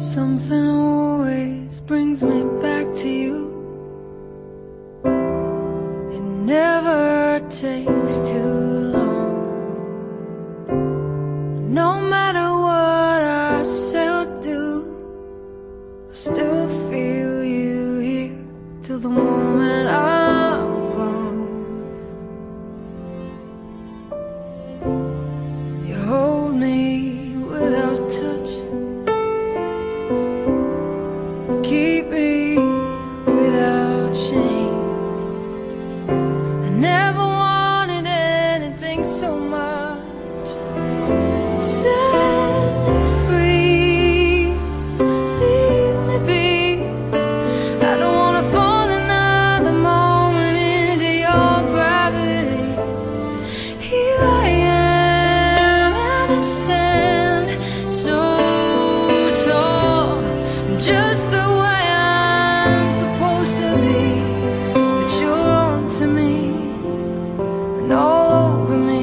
Something always brings me back to you. It never takes too long. No matter what I say or do, I still feel you here till the moment I'm gone. You hold me without touch, keep me without chains. I never wanted anything so much. Set me free, leave me be. I don't wanna fall another moment into your gravity. Here I am and I stand so tall, just the way I'm supposed to be. But you're on to me and all over me.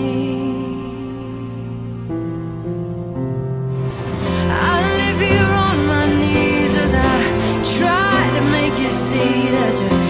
I live here on my knees as I try to make you see that you're